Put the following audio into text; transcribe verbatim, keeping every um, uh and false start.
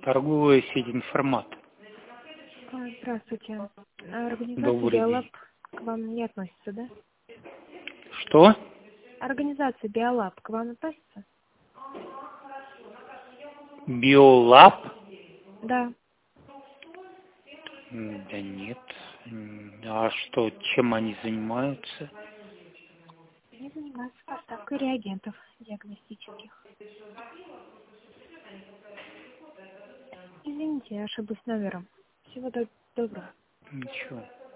Торговая сеть «Информат». А, Здравствуйте. А, Организация Добрый Биолаб день. к вам не относится, да? Что? Организация Биолаб к вам относится? Биолаб? Да. М, Да нет. М, А что, чем они занимаются? Они занимаются поставкой реагентов диагностических. Извините, я ошиблась номером. Всего до- доброго. Ничего.